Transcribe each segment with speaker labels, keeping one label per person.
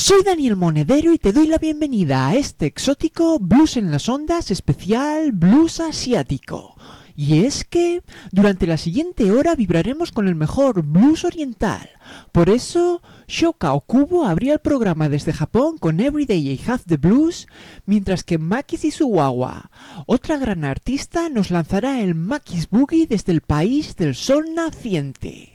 Speaker 1: Soy Daniel Monedero y te doy la bienvenida a este exótico Blues en las Ondas especial Blues Asiático. Y es que durante la siguiente hora vibraremos con el mejor blues oriental. Por eso, Shoka Okubo abría el programa desde Japón con Everyday I Have the Blues, mientras que Maki Tsuwawa, otra gran artista, nos lanzará el Maki's Boogie desde el país del sol naciente.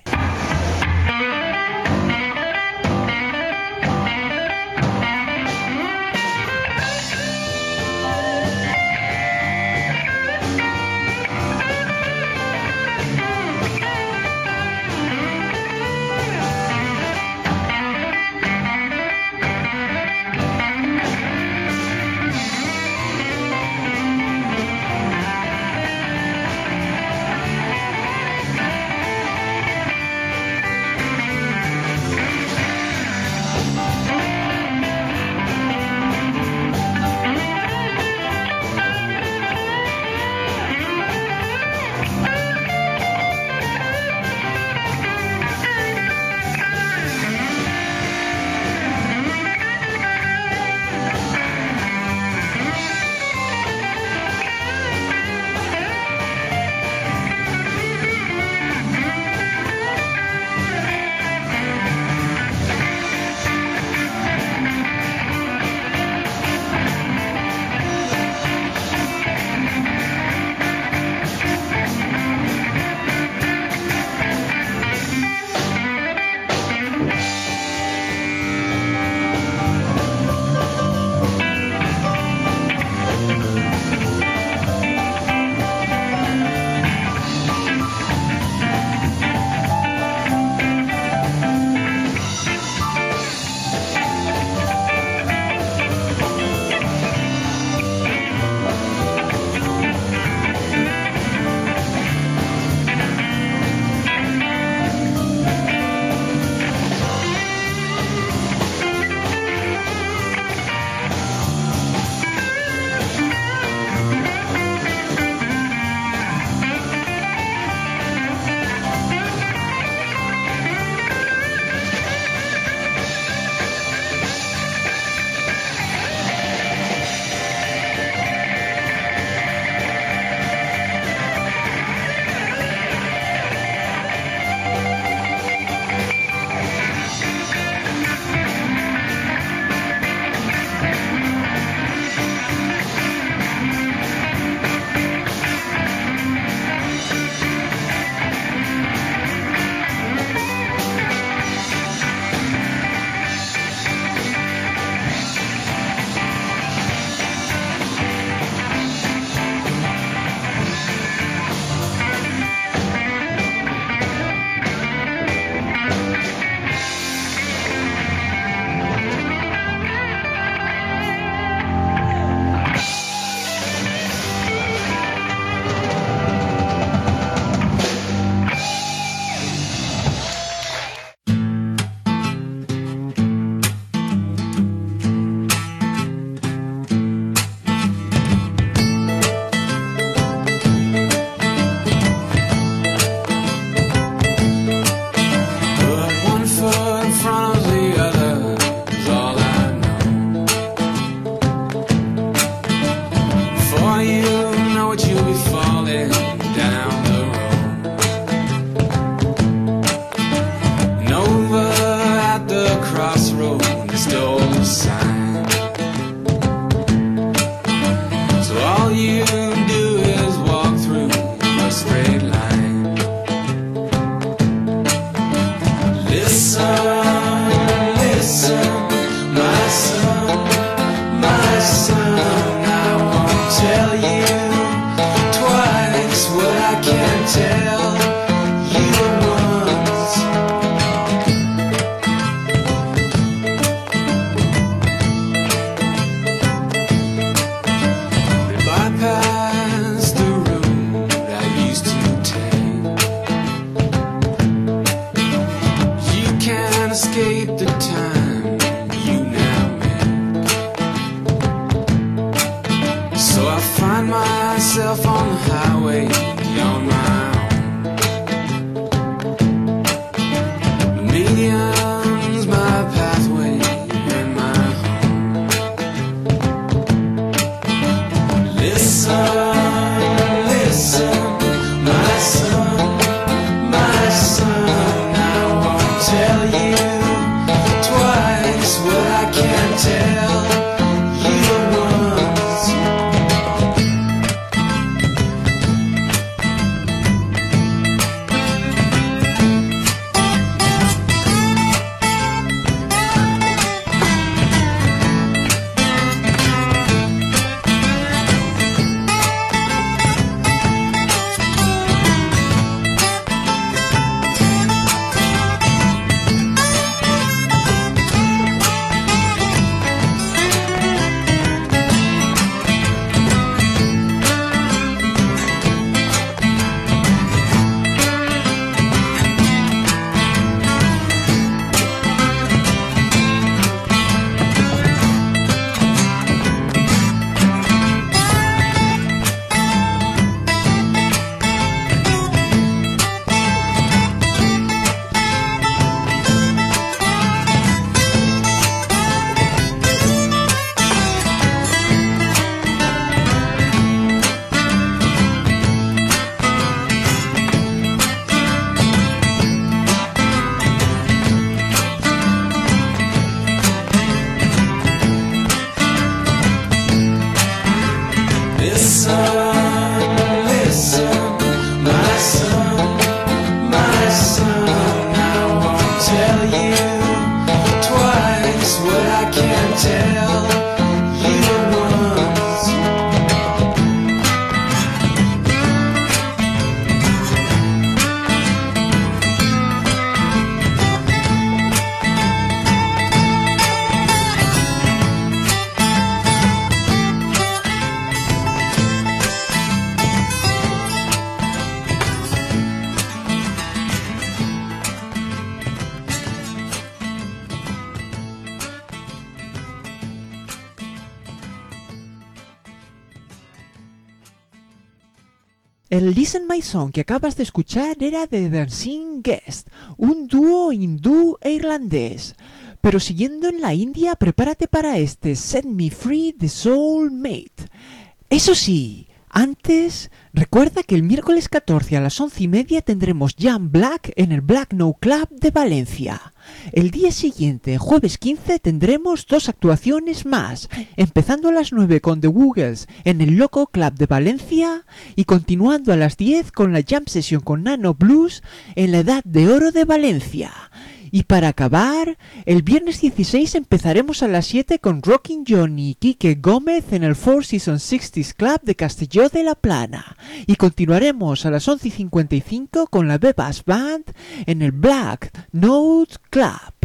Speaker 1: El Listen My Song que acabas de escuchar era de Dancing Guest, un dúo hindú e irlandés. Pero siguiendo en la India, prepárate para este Set Me Free de Soulmate. Eso sí, antes, recuerda que el miércoles 14 a las 11:30 tendremos Jam Black en el Black No Club de Valencia. El día siguiente, jueves 15, tendremos 2 actuaciones más, empezando a las 9 con The Woogles en el Loco Club de Valencia y continuando a las 10 con la Jam Session con Nano Blues en la Edad de Oro de Valencia. Y para acabar, el viernes 16 empezaremos a las 7 con Rockin' Johnny y Quique Gómez en el Four Seasons 60s Club de Castelló de la Plana. Y continuaremos a las 11:55 con la Bebas Band en el Black Note Club.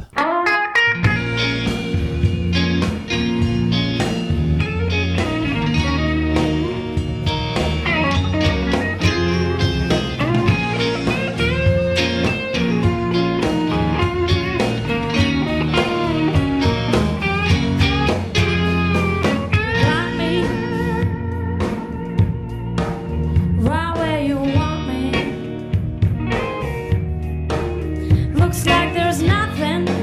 Speaker 2: Looks like there's nothing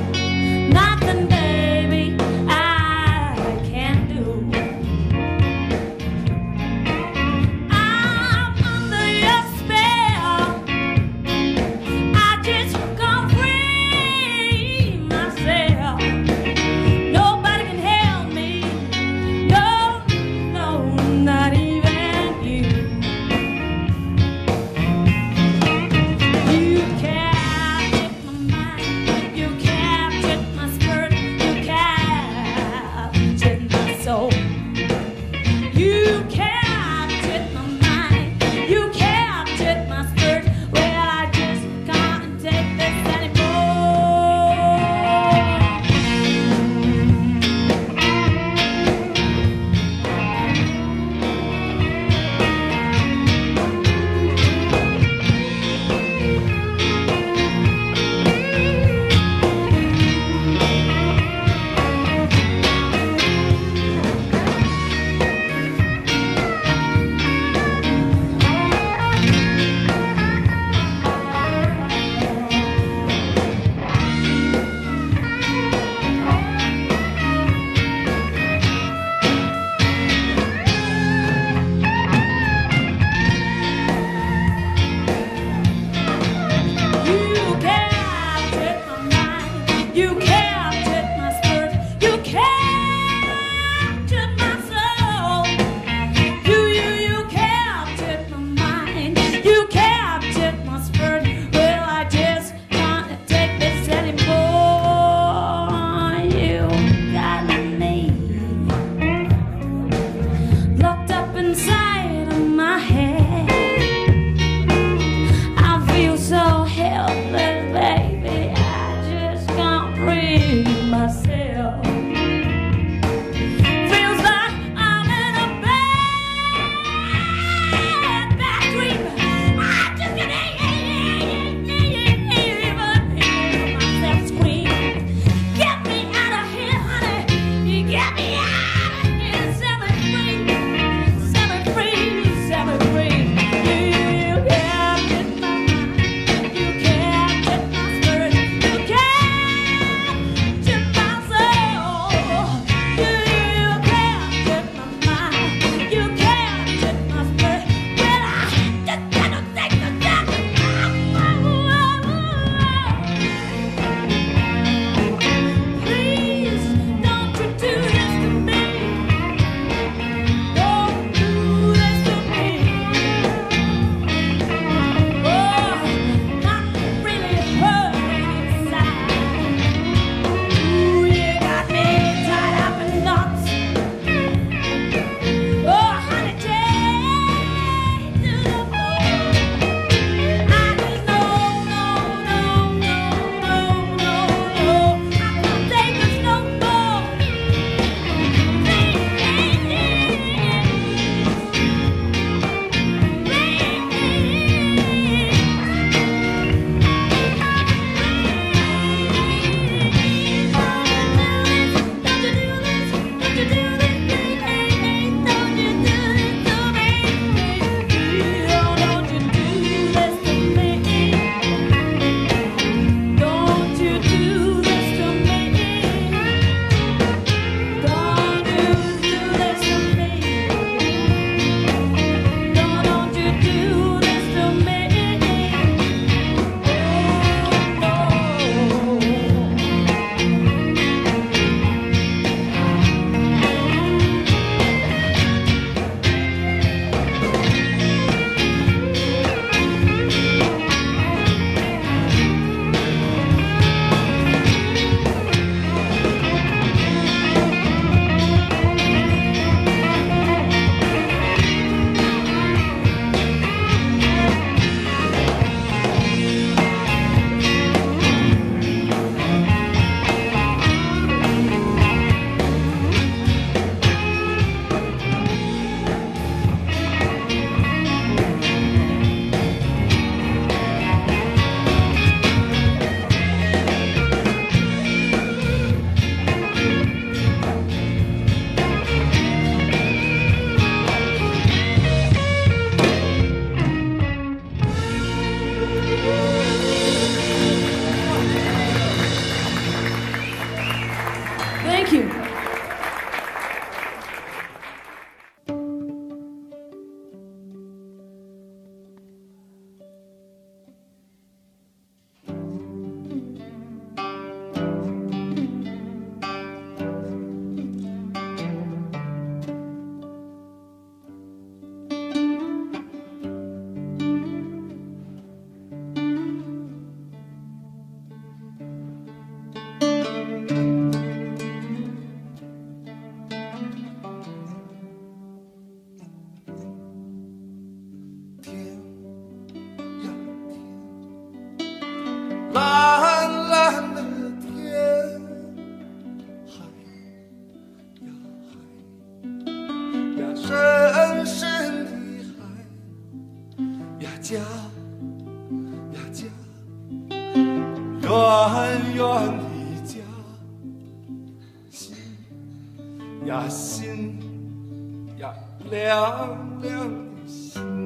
Speaker 2: 远的家，心呀心呀凉凉的心。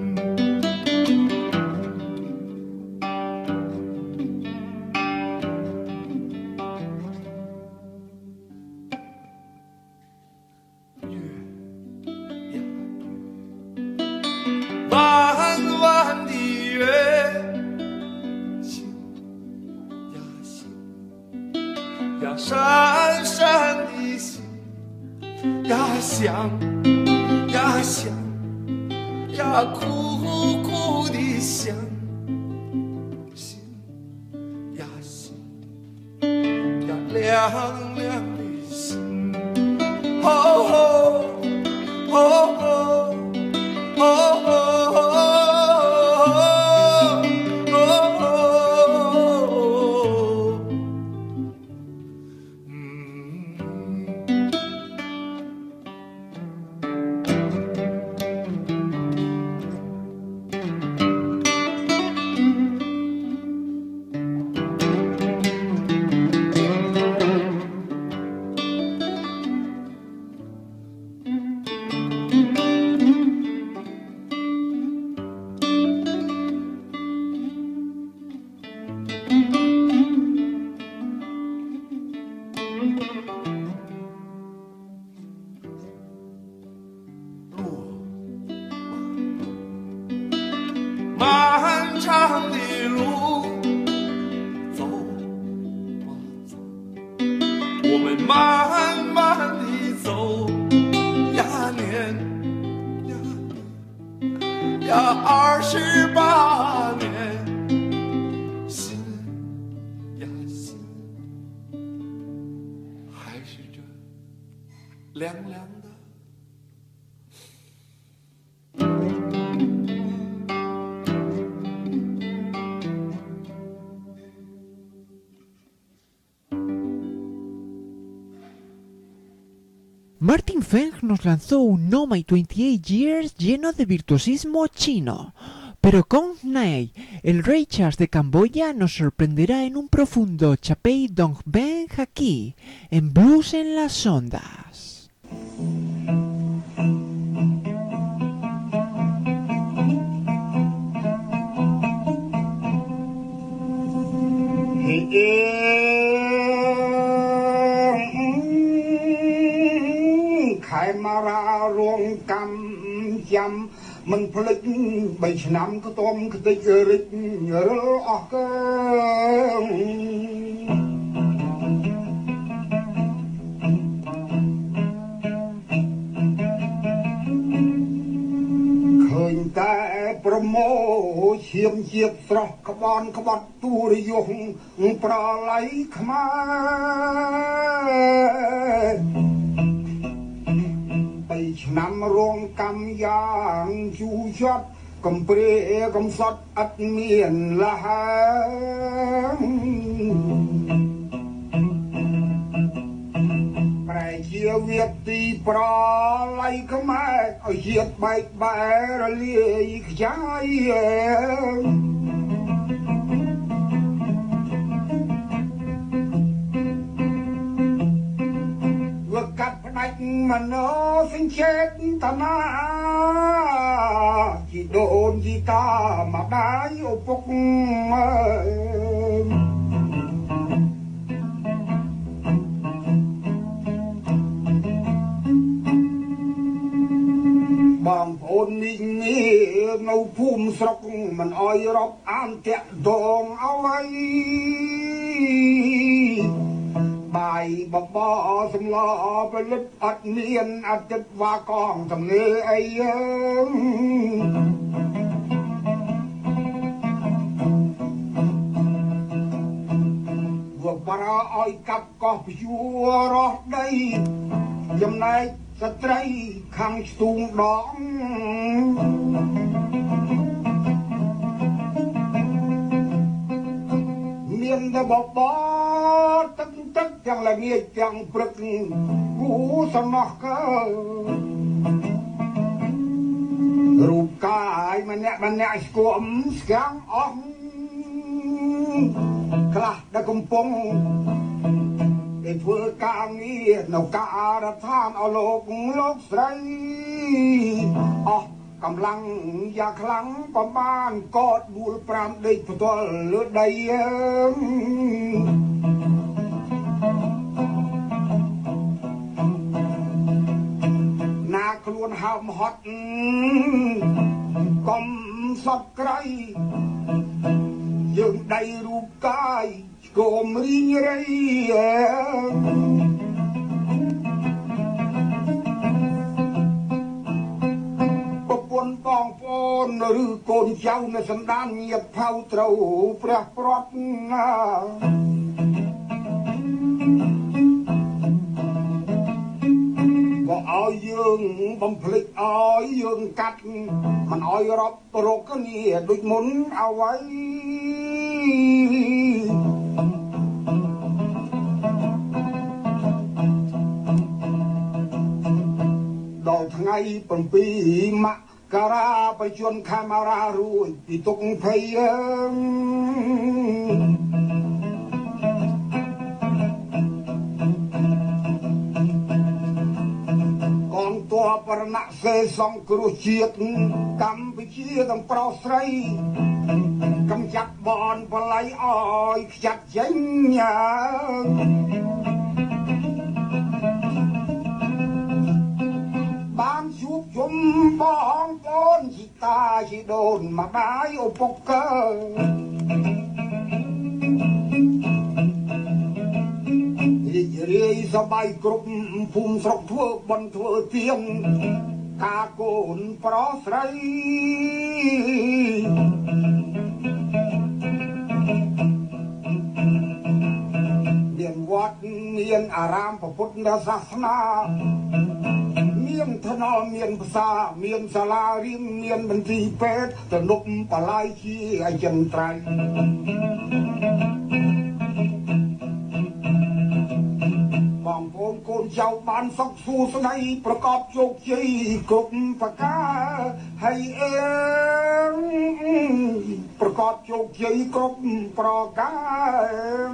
Speaker 2: 闪闪的星呀响呀响呀哭哭的响，心呀心呀凉凉的心。哦哦哦哦哦哦。漫长的路走啊走，我们慢慢地走呀年呀28年，心呀心还是这凉凉的。
Speaker 1: Martin Feng nos lanzó un No My 28 Years lleno de virtuosismo chino, pero Kong Nay, el rey Charles de Camboya, nos sorprenderá en un profundo Chapei Dong Ben aquí, en Blues en las Ondas.
Speaker 3: Khai mà ra ruộng cam chăm mình phơi bảy năm cái tôm cái tây rít nhớ óc khơi ta promo chiêm chiết sọc các bạn tu đi dùng pra lấy khma năm ruộng cam giang chu chót cầm pre cầm sót ắt miền là bài chia việt ti pro lấy cái mai ở diệt bạch bẻ ra liệt trái cắt đánh mà nó sinh chết ta na chỉ đồn gì ta mà đá yêu phúc bằng phôn mình ngâu phum sọc mình oi rọc an tẹt đồn áo ấy bài bọc bò sầm lòไปลึกอัดเนียนอัดจัดว่ากองทำเงยไอ้วัวปลาอ้อยกับกอบยัวรอดได้ยำนายสตรีขังสูงดองเมียนได้บอกบอตึกตึกจังละเมียจังปรึกหูสมอกเกรูปกายมันเนี่ยสกวมสกังอ่องខ្លះដែលកំពុងได้ធ្វើការងារនៅការដ្ឋានអស់លោកស្រីអស់កម្លាំងយ៉ាងខ្លាំងប្រមាណកត4 5ដេកផ្ទាល់លើដីណាខ្លួនហើមហត់កុំសពក្រៃយើងដៃរូបកាយគោមរីងរៃប្រពន្ធបងប្អូនឬកូនចៅនៅសន្តានញាតផៅត្រូវព្រះប្រត់ណាក៏ឲ្យយើងបំភ្លេចឲ្យយើងកាត់មិនឲ្យរាប់រកគ្នាដូចមុនអ្វីដល់ថ្ងៃ7មករាបច្ចុប្បន្នខែមករារួចពីទុកភ័យកងទ័ពរណសេរសង្គ្រោះជាតិកម្ពុជាទាំងប្រុសស្រីកំចាត់បនបល័យអើយខ្ចាត់ចេញបានជួបជុំបងប្អូនជីតាជីដូនម្ដាយឪពុករីករាយសប្បាយគ្រប់ភូមិស្រុកធ្វើបន់ធ្វើទៀនការកូនប្រុសស្រីមានវត្តមានអារាមពុទ្ធសាសនាមានថ្នល់មានភាសាមានសាលារៀនមានមន្ទីរពេទ្យទំនប់បលាយជាអចិន្ត្រៃយ៍បងប្អូនកូនចៅបានសុខសួស្តីប្រកបជោគជ័យគ្រប់ប្រការហើយប្រកបជោគជ័យគ្រប់ប្រការ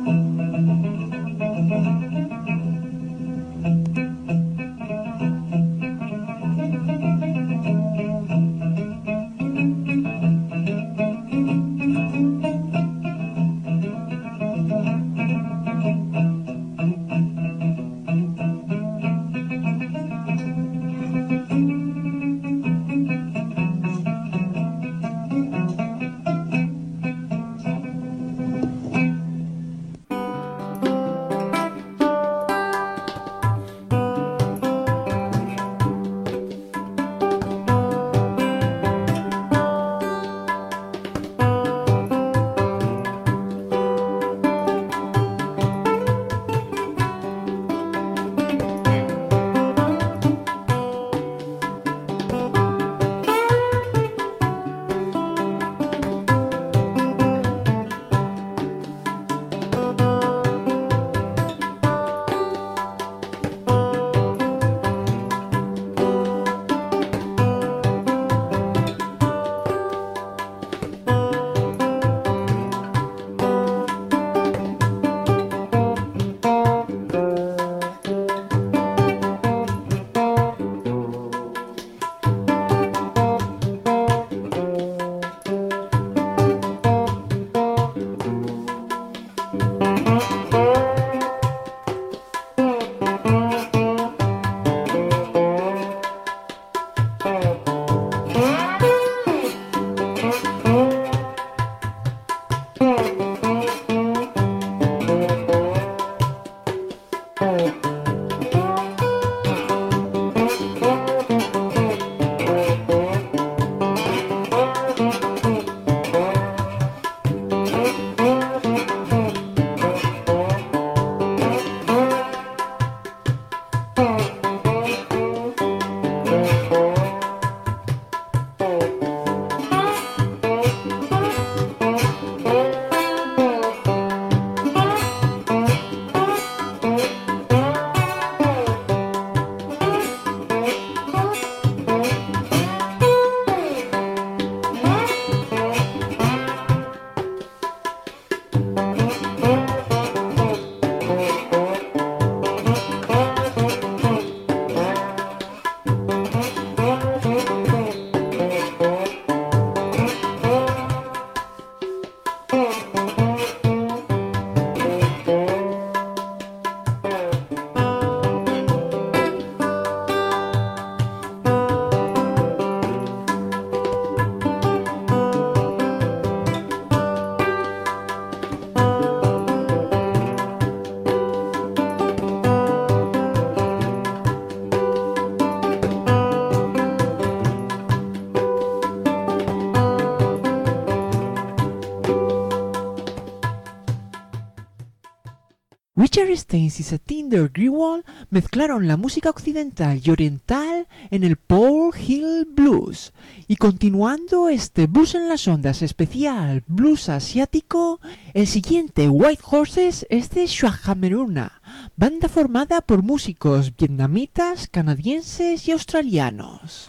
Speaker 1: Richard Steins y Satinder Grewal mezclaron la música occidental y oriental en el Paul Hill Blues. Y continuando este Blues en las Ondas especial blues asiático, el siguiente White Horses es de Shwakameruna, banda formada por músicos vietnamitas, canadienses y australianos.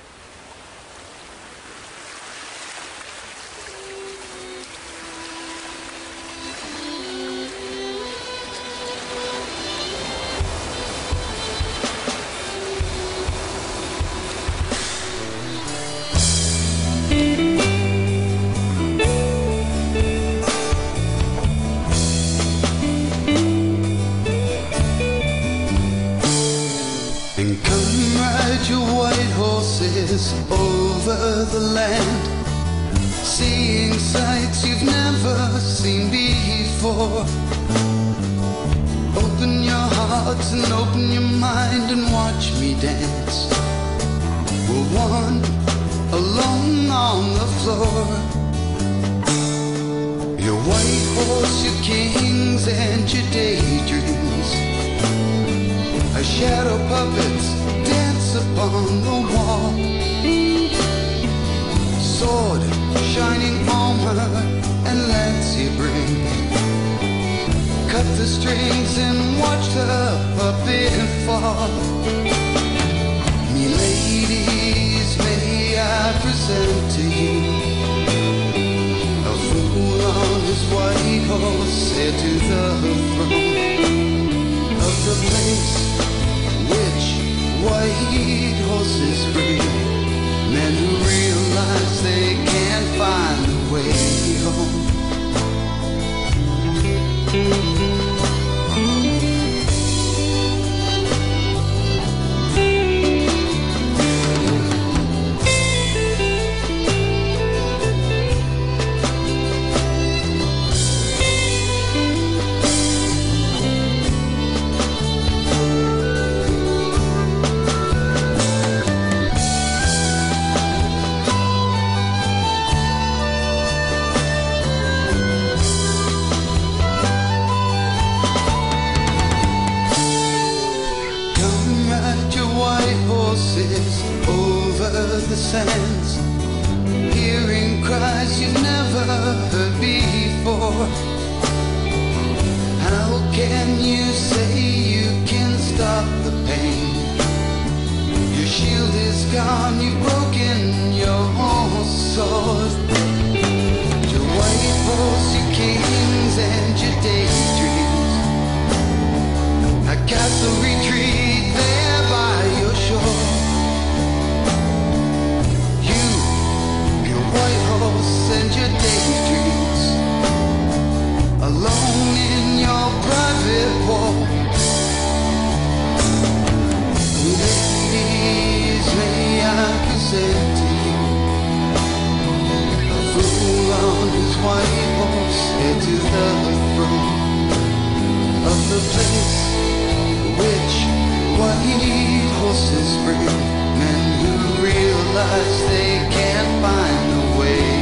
Speaker 4: Over the land, seeing sights you've never seen before. Open your hearts and open your mind and watch me dance. We'll wander alone on the floor. Your white horse, your kings and your daydreams are shadow puppets dance upon the wall. Sword shining armor and lance you bring. Cut the strings and watch the puppet fall. Me ladies, may I present to you a fool on his white horse, heir to the throne of the place which white horses bring. Men who realize they can't find the way home. Over the sands, hearing cries you've never heard before. How can you say you can stop the pain? Your shield is gone, you've broken your own sword. Your white horse, your kings and your daydreams, a castle retreat there by your shore. And your daydreams, alone in your private wall. Ladies, may I present to you a fool on his white horse, heir to the throne of the place which white horses bring. Men who realize they can't find the way.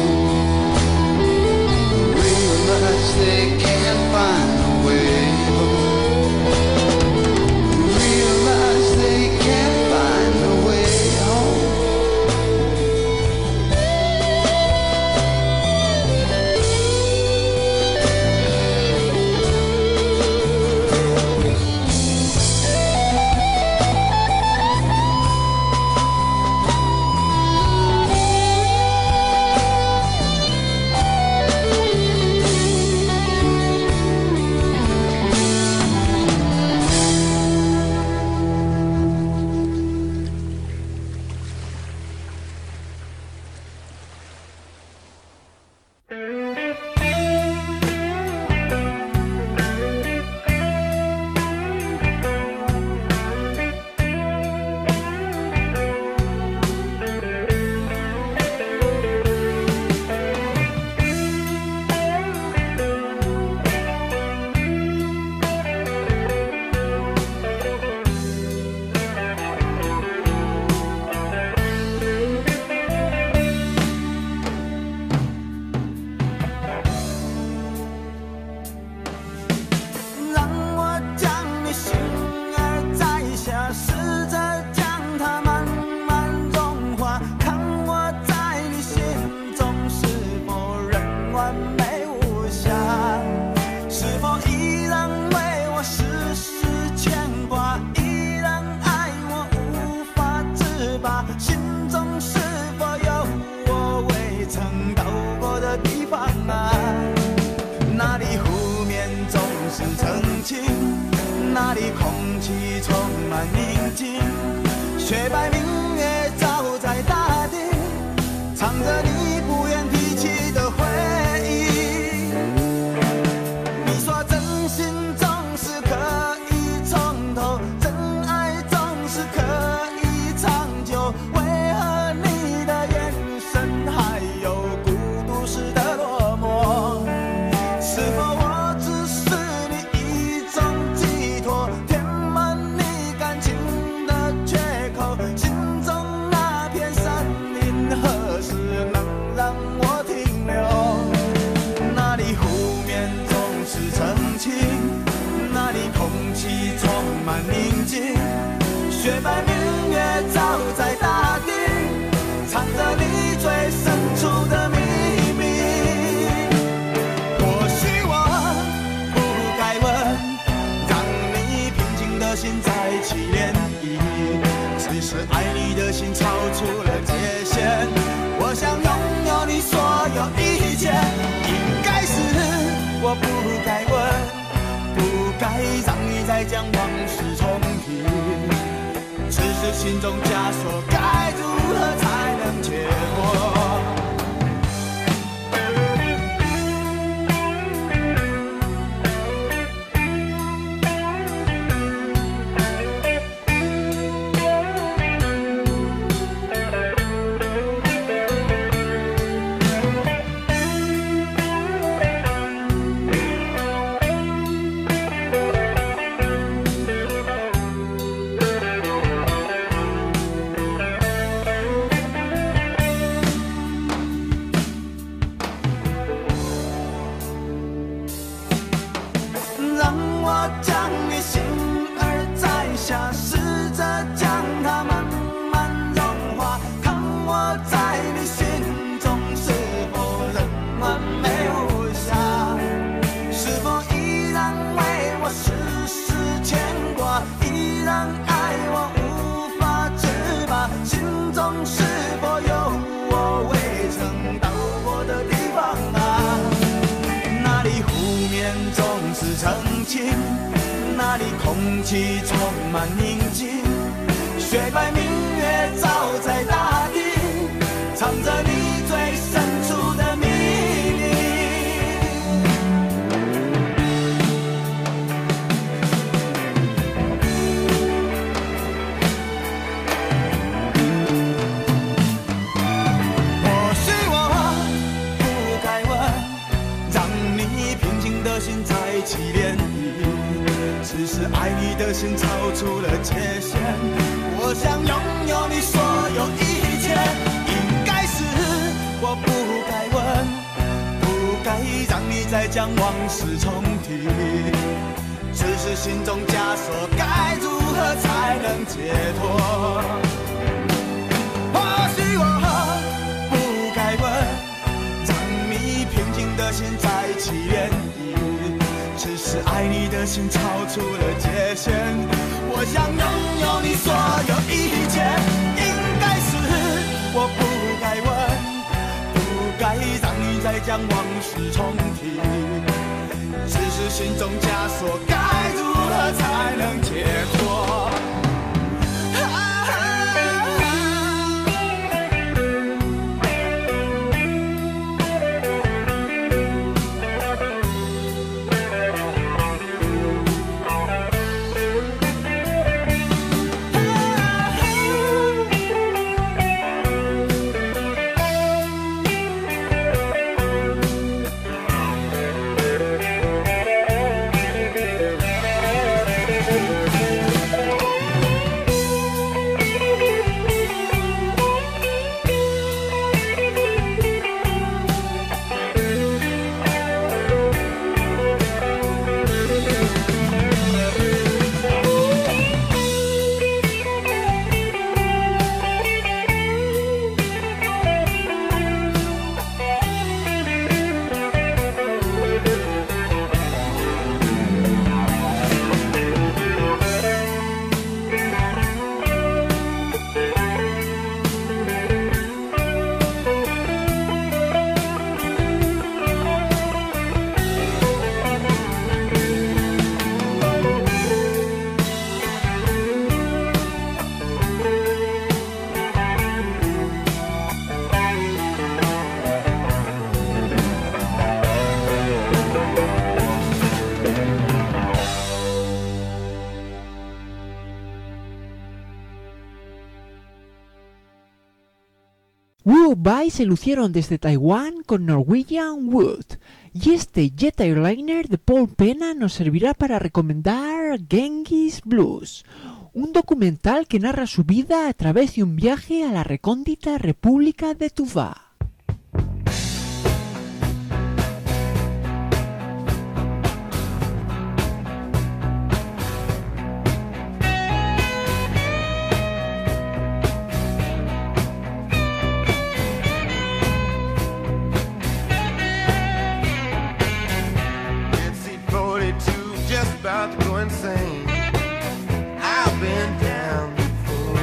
Speaker 4: Realize they can't find a way home. Realize they can't find a way home.
Speaker 5: 下，是否依然为我时时牵挂，依然爱我无法自拔，心中是否有我未曾到过的地方啊？那里湖面总是澄清，那里空气充满宁静，雪白明月照在大地，藏着你不愿提起的回忆。你说真心总是可以从头，真爱总是可以长久，为何你的眼神还有孤独时的落寞？是否我只是你一种寄托，填满你感情的缺口？心中那片山林何时能让我停留？那里湖面总是澄清，那里空气充满宁静，雪白明月照在大地，藏着你最深处的秘密。或许我不该问，让你平静的心再起涟漪，只是爱你的心超出了界限。我想拥有你所有一切，应该是我不该问，不该让你再将往事重提，只是心中枷锁该如何才能解脱？让我将你心儿摘下，试着将它慢慢融化，看我在你心中是否仍完美无瑕，是否依然为我时时牵挂，依然爱我无法自拔，心中是否有我未曾到过的地方啊？那里湖面总是澄清，那里空气充满宁静，雪白明月照在大地，藏着你最深处的秘密。或许我不该问，让你平静的心再起涟漪，只是爱你的心超出了界限。我想拥有你所有一切，应该是我不该问，不该让你再将往事重提，只是心中枷锁该如何才能解脱？或许我不该问，让你平静的心再起涟漪，只是爱你的心超出了界限。我想拥有你所有一切，应该是我不该问，不该让你再将往事重提，只是心中枷锁该如何才能解脱？
Speaker 1: By se lucieron desde Taiwán con Norwegian Wood. Y este Jet Airliner de Paul Pena nos servirá para recomendar Genghis Blues, un documental que narra su vida a través de un viaje a la recóndita República de Tuvá.
Speaker 6: About to go insane. I've been down before,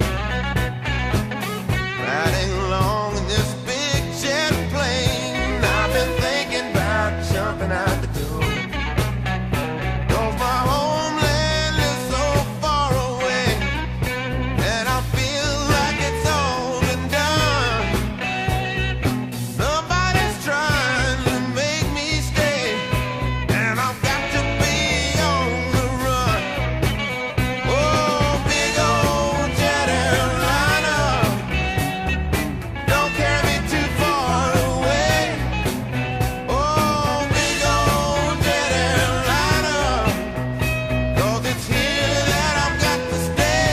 Speaker 6: riding along in this big jet plane. I've been thinking about jumping out the door, 'cause my homeland is so far away, and I feel like it's all been done. Somebody's trying to make me stay, and I've got to be on the run. Oh, big old jet airliner, don't carry me too far away. Oh, big old jet airliner, 'cause it's here that I've got to stay.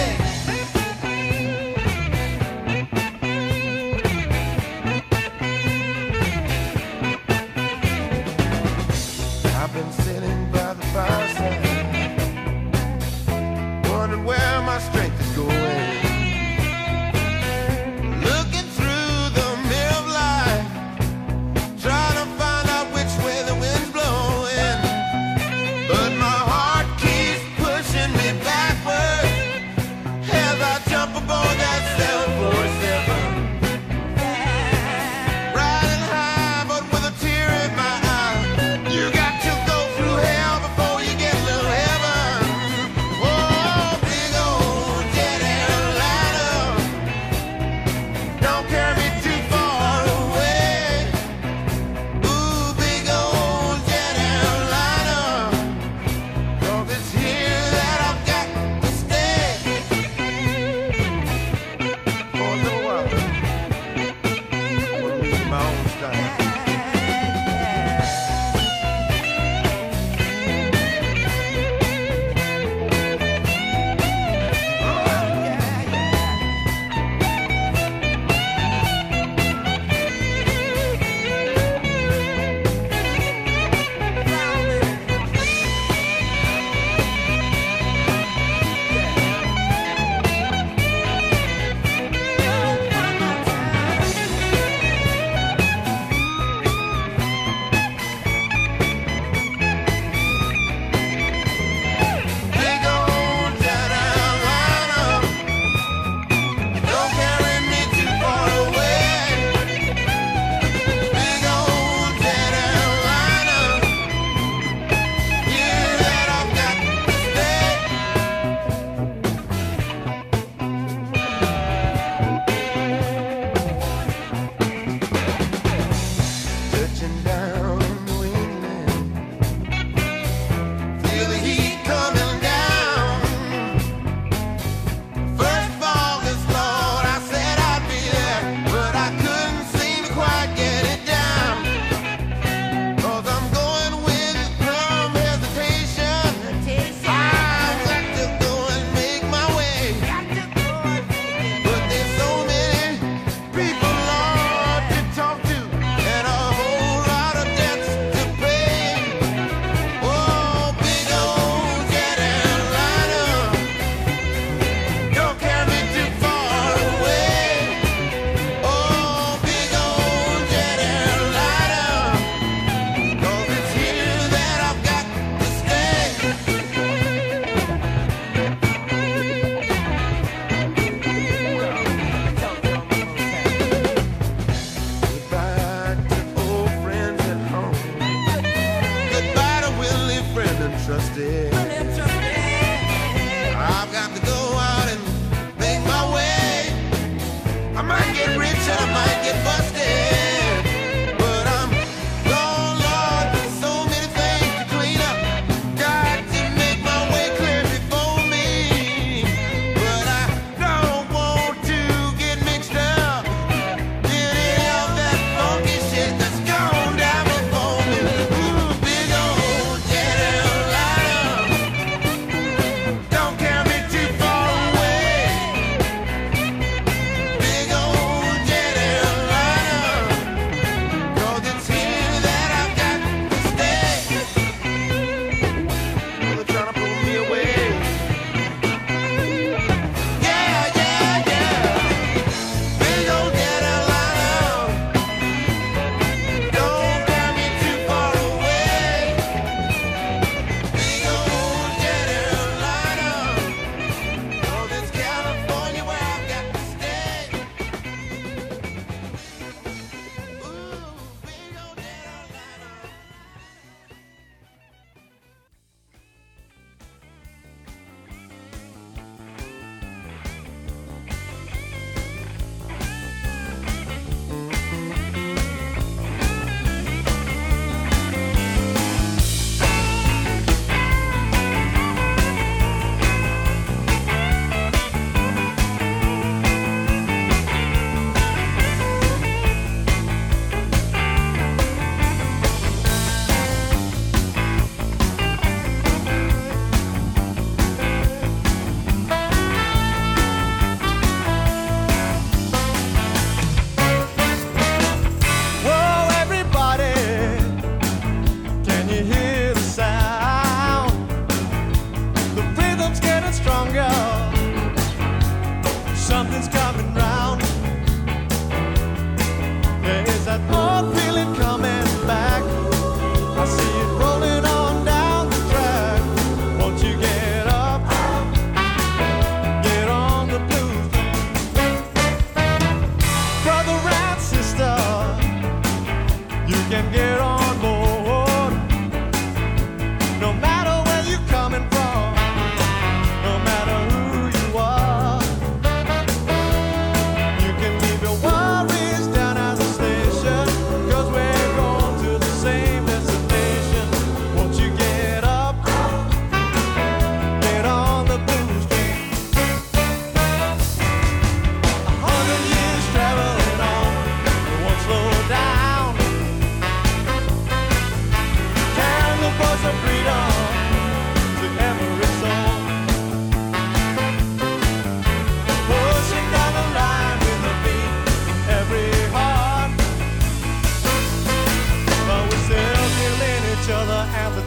Speaker 6: I've been sitting by the fireside, wondering where my strength is going, looking through the mirror of life, trying to find out which way the wind's blowing. But my heart keeps pushing me backward as I jump aboard that 747. Riding high, but with a tear in my eye. You got to go through hell before you get to heaven. Oh, big old jet airliner, don't carry me too far away. Ooh, big old jet airliner, 'cause it's here that I've got to stay. For a little while, I want to meet my own style. Big old jet airliner, don't carry me too far away. Big old jet airliner, here that I've got to stay. Touching down in New England, feel the heat coming down. First of August, Lord, I said I'd be there, but I couldn't seem to quite get it down. 'Cause I'm going with some hesitation. I've got to go and make my way. But there's so many people, Lord, to talk to, and a whole lot of debts to pay. Oh, big old jet airliner, don't carry me too far away. Oh, big old jet airliner, 'cause it's here that I've got to stay. Goodbye to old friends at home. Goodbye to Willie, friend and trusted. I've got to go out and make my way. I might get rich and I might get busted, but I'm gone, Lord, with so many things to clean up. Got to make my way clear before me, but I don't want to get mixed up in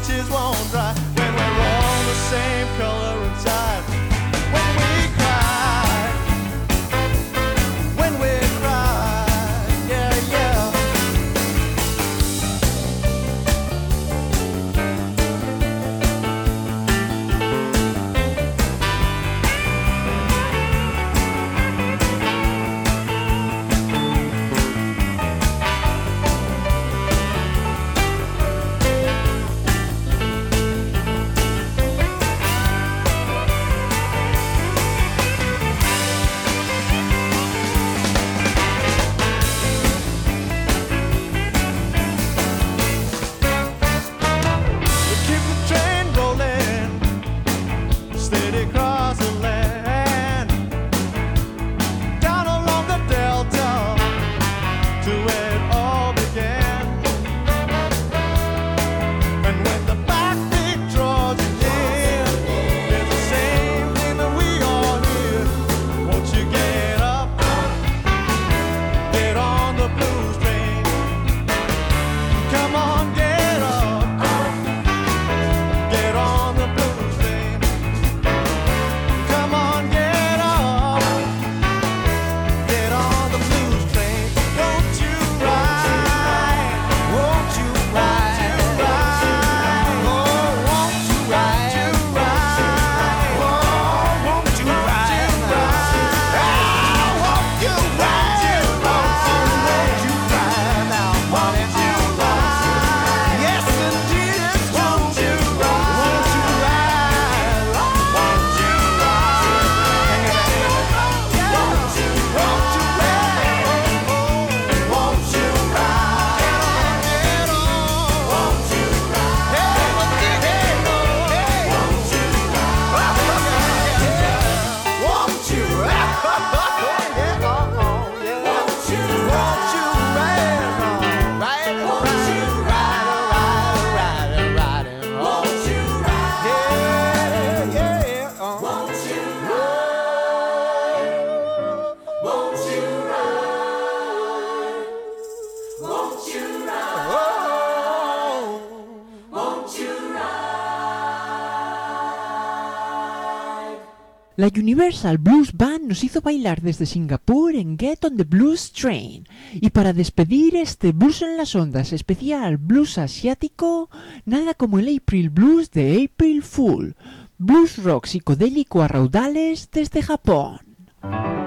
Speaker 7: tears won't dry when we're all the same color inside. When we cry, yeah, yeah.
Speaker 1: La Universal Blues Band nos hizo bailar desde Singapur en Get on the Blues Train. Y para despedir este Blues en las Ondas especial blues asiático, nada como el April Blues de April Fool, blues rock psicodélico a raudales desde Japón.